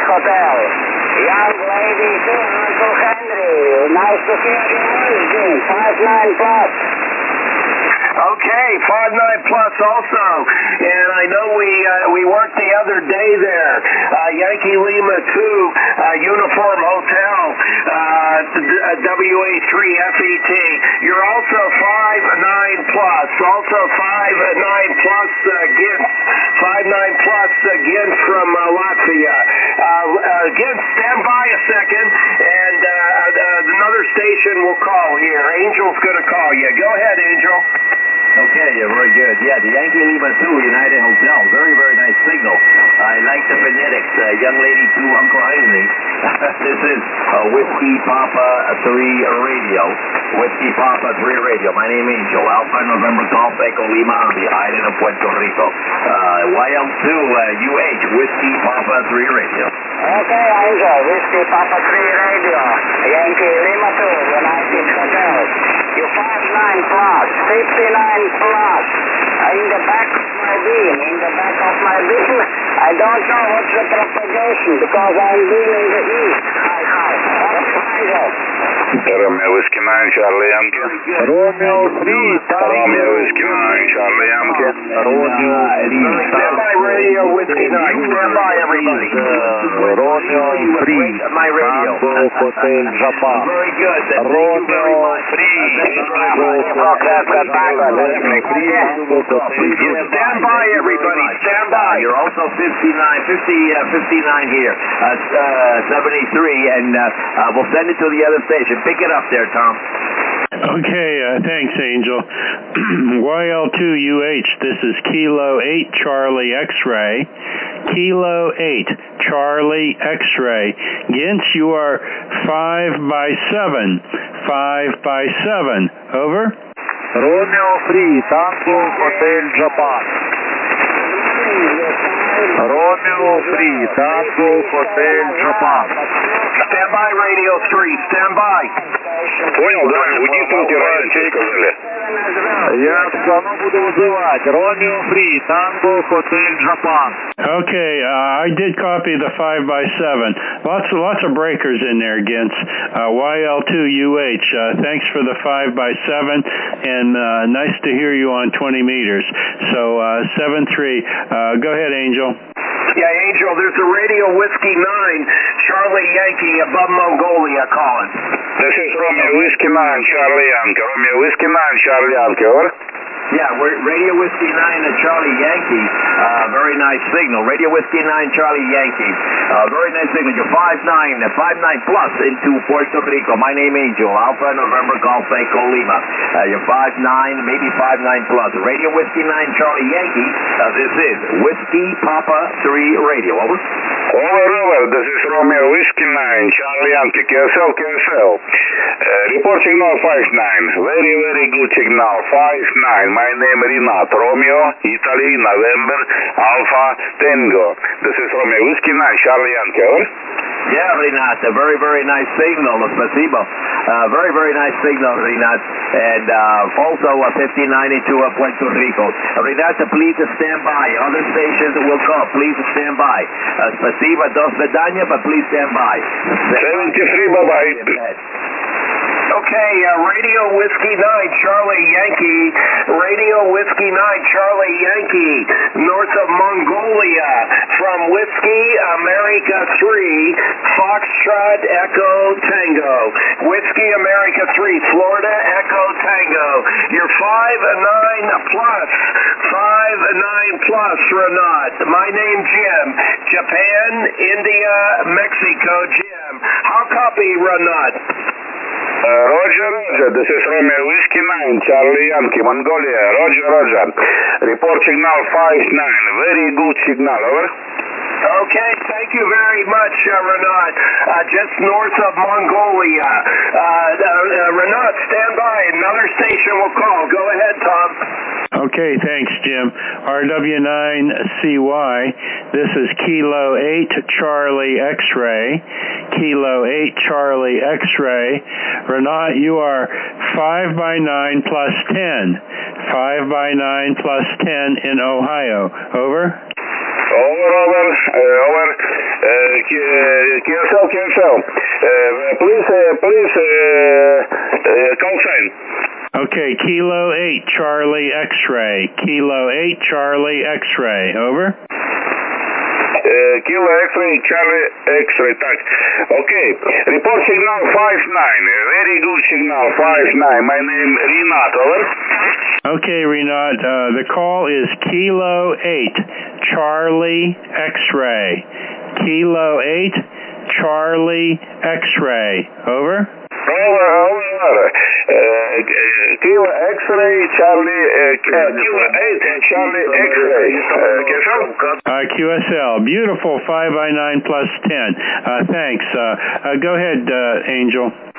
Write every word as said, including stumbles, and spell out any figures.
Hotel. Young lady to Uncle Henry. Nice to hear your voice, Jim. five nine plus. Okay, five nine plus also. And I know we uh, we worked the other day there. Uh, Yankee Lima two, uh, Uniform Hotel, uh, W A three F E T. You're also five nine plus. Also five nine plus uh, Gint. five nine plus uh, Gint from uh, Latvia. Uh, uh, Gint, stand by a second, and uh, uh, another station will call here. Angel's going to call you. Go ahead, Angel. Okay, yeah, very good. Yeah, the Yankee Lima two United Hotel. Very, very nice signal. I like the phonetics. Uh, young lady to Uncle Henry. This is uh, Whiskey Papa three Radio. Whiskey Papa three Radio. My name is Angel. Alpha November Golf Echo Lima on the island of Puerto Rico. Uh, Y L two uh, U H Whiskey Papa three Radio. Okay, Angel. Whiskey Papa three Radio. Yankee Lima two United Hotel. You five nine plus, fifty-nine plus. Uh, in the back of my beam, in the back of my beam, I don't know what's the propagation because I'm being in the east. Hi, hi. Romeo Whiskey nine, Charlie Yankee. Romeo three, Romeo Whiskey nine, Charlie Yankee. Romeo three. Stand by Radio Whiskey nine. Stand by, everybody. Romeo three, My radio. Tango Hotel Japan. Very good. Thank you very Romeo much. three, Tango Hotel Stand by, everybody. Stand by. You're also fifty-nine, fifty, uh, fifty-nine here. Uh, uh, seventy-three, and uh, uh, we'll send it to the other station. Pick it up there, Tom. Okay, uh, thanks, Angel. Y L two U H, this is Kilo eight Charlie X-Ray. Kilo eight Charlie X-Ray. Gintz, you are five by seven. five by seven. Over? Romeo three, Tango Hotel Japan. Romeo three, Tango Hotel Japan. Stand by, Radio three. Stand by. Понял, да? Удивительно, радио сказали. Я все равно буду вызывать. Romeo three, Tango Hotel Japan. Okay, uh, I did copy the five by seven. Lots, lots of breakers in there, Gintz. Uh, Y L two U H, uh, thanks for the five by seven, and uh, nice to hear you on twenty meters. So, uh, seven three, uh, go ahead, Angel. Yeah, Angel, there's a Radio Whiskey nine, Charlie Yankee above Mongolia calling. This is Romeo Whiskey nine, Charlie Yankee. Romeo Whiskey nine, Charlie Yankee, over. Yeah, we're Radio Whiskey nine and Charlie Yankee. Uh, very nice signal. Radio Whiskey nine, Charlie Yankee. Uh, very nice signal. You're five nine, five nine plus into Puerto Rico. My name is Angel. Alpha November Golf Echo Lima. Uh, you're five nine, maybe five nine plus. Radio Whiskey nine, Charlie Yankee. Uh, this is Whiskey Papa three Radio. Over. Over, over. This is Romeo Whiskey nine, Charlie Yankee. Q S L, Q S L. Uh, report signal five nine. Very, very good signal. five nine. My name is Renat. Romeo, Italy, November, Alpha, Tango. This is Romeo Whiskey nine, Charlie Yankee. Over. Yeah, Renat, a very, very nice signal. Spasibo. Uh, very, very nice signal, Renat. And uh, also uh, fifty-nine into uh, Puerto Rico. Uh, Renat, please stand by. Other stations will call. Please stand by. Uh, Spasibo, dos vedanya, but please stand by. seventy-three, bye-bye. Okay, uh, Radio Whiskey nine, Charlie Yankee. Radio Whiskey nine, Charlie Yankee. North of Mongolia. From Whiskey America three, Foxtrot Echo Tango. Whiskey America three, Florida Echo Tango. You're five nine plus. five nine plus, Renat. My name, Jim. Japan, India, Mexico, Jim. How copy, Renat? Uh, Roger, Roger, this is Romeo Whiskey nine, Charlie Yankee, Mongolia. Roger, Roger. Report signal five nine. Very good signal, over. Okay, thank you very much, uh, Renat. Uh, just north of Mongolia. Uh, uh, uh, Renat, stand by. Another station will call. Go ahead, Tom. Okay, thanks, Jim. R W nine C Y, this is Kilo eight Charlie X-Ray. Kilo eight Charlie X-Ray. Renat, you are five by nine plus ten. five by nine plus ten in Ohio. Over. Over, over, uh, over. Uh, Q S L, Q S L. Uh, please, uh, please, uh, uh, call sign. Okay, Kilo eight, Charlie X-ray. Kilo eight, Charlie X-ray. Over. Uh, Kilo X-ray, Charlie X-ray, tak. Okay, report signal five nine. Very good signal five nine. My name Rinat, over. Okay, Rinat, uh, the call is Kilo eight, Charlie X-ray. Kilo eight, Charlie X-ray. Over. Over, over. Uh, Kilo X-ray, Charlie, uh, Kilo eight, Charlie X-ray. Uh, Q S L? Uh, Q S L. Beautiful five by nine plus ten. Uh, thanks. Uh, uh, go ahead, uh, Angel.